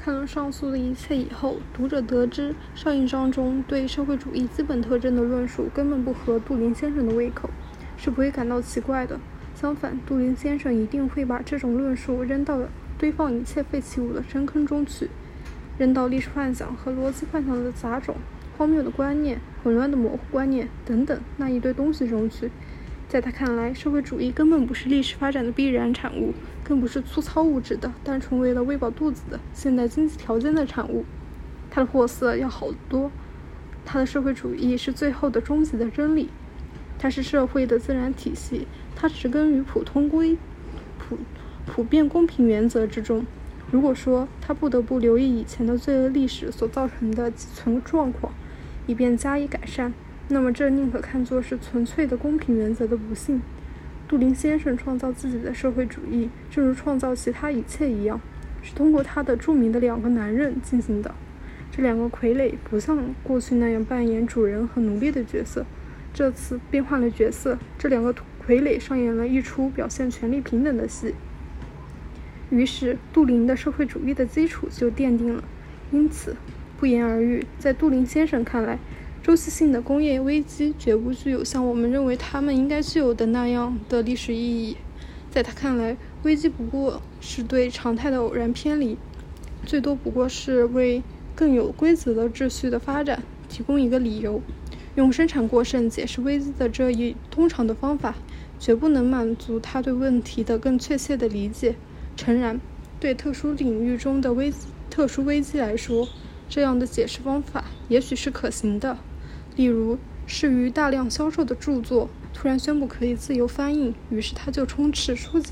看了上述的一切以后，读者得知上一章中对社会主义基本特征的论述根本不合杜林先生的胃口，是不会感到奇怪的。相反，杜林先生一定会把这种论述扔到堆放一切废弃物的深坑中去，扔到历史幻想和逻辑幻想的杂种、荒谬的观念、混乱的模糊观念等等那一堆东西中去。在他看来，社会主义根本不是历史发展的必然产物，更不是粗糙物质的、单纯为了喂饱肚子的现代经济条件的产物。他的货色要好得多。他的社会主义是最后的终极的真理，它是社会的自然体系，它植根于普遍公平原则之中。如果说他不得不留意以前的罪恶历史所造成的寄存状况，以便加以改善，那么这宁可看作是纯粹的公平原则的不幸。杜林先生创造自己的社会主义，正如创造其他一切一样，是通过他的著名的两个男人进行的。这两个傀儡不像过去那样扮演主人和奴隶的角色，这次变换了角色，这两个傀儡上演了一出表现权力平等的戏。于是杜林的社会主义的基础就奠定了。因此不言而喻，在杜林先生看来，周期性的工业危机绝不具有像我们认为他们应该具有的那样的历史意义。在他看来，危机不过是对常态的偶然偏离，最多不过是为更有规则的秩序的发展提供一个理由。用生产过剩解释危机的这一通常的方法，绝不能满足他对问题的更确切的理解。诚然，对特殊领域中的特殊危机来说，这样的解释方法也许是可行的。例如，适于大量销售的著作突然宣布可以自由翻印，于是它就充斥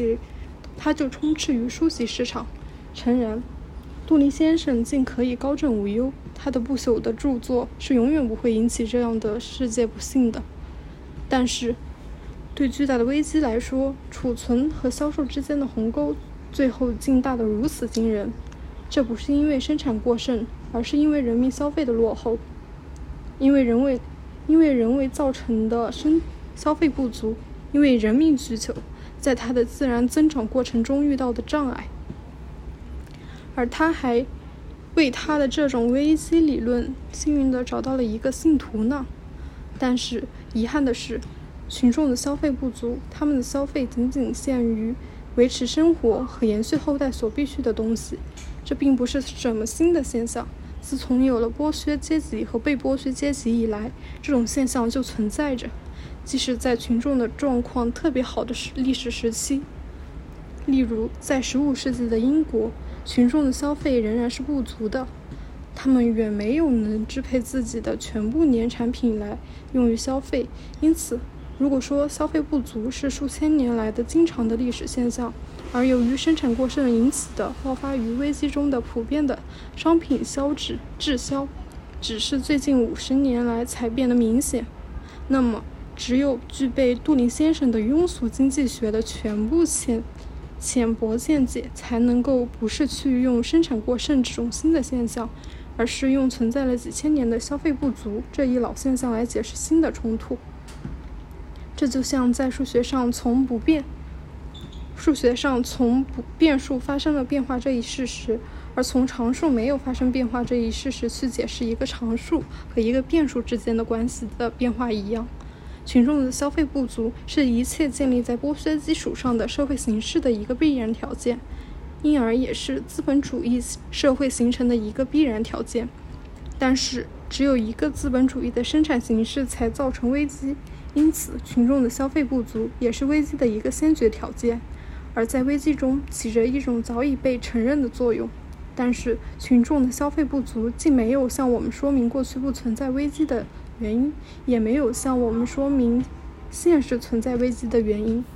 于书籍市场。诚然，杜林先生竟可以高枕无忧，他的不朽的著作是永远不会引起这样的世界不幸的。但是，对巨大的危机来说，储存和销售之间的鸿沟最后竟大得如此惊人。这不是因为生产过剩，而是因为人民消费的落后，因为人为造成的消费不足，因为人民需求在它的自然增长过程中遇到的障碍。而他还为他的这种危机理论幸运地找到了一个信徒呢。但是遗憾的是，群众的消费不足，他们的消费仅仅限于维持生活和延续后代所必需的东西。这并不是什么新的现象，自从有了剥削阶级和被剥削阶级以来，这种现象就存在着，即使在群众的状况特别好的历史时期。例如在15世纪的英国，群众的消费仍然是不足的，他们远没有能支配自己的全部年产品来用于消费。因此，如果说消费不足是数千年来的经常的历史现象，而由于生产过剩引起的爆发于危机中的普遍的商品滞销只是最近50年来才变得明显，那么只有具备杜林先生的庸俗经济学的全部浅薄见解，才能够不是去用生产过剩这种新的现象，而是用存在了几千年的消费不足这一老现象来解释新的冲突。这就像在数学上从变数发生了变化这一事实，而从常数没有发生变化这一事实去解释一个常数和一个变数之间的关系的变化一样。群众的消费不足是一切建立在剥削基础上的社会形式的一个必然条件，因而也是资本主义社会形成的一个必然条件。但是只有一个资本主义的生产形式才造成危机，因此群众的消费不足也是危机的一个先决条件，而在危机中起着一种早已被承认的作用。但是群众的消费不足既没有向我们说明过去不存在危机的原因，也没有向我们说明现实存在危机的原因。